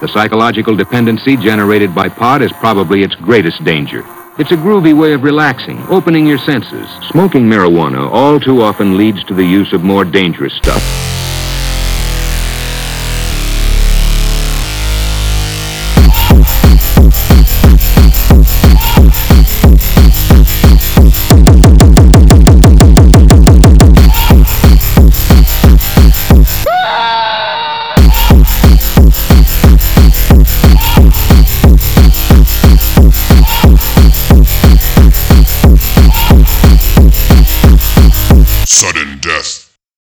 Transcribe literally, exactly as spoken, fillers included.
The psychological dependency generated by pot is probably its greatest danger. It's a groovy way of relaxing, opening your senses. Smoking marijuana all too often leads to the use of more dangerous stuff.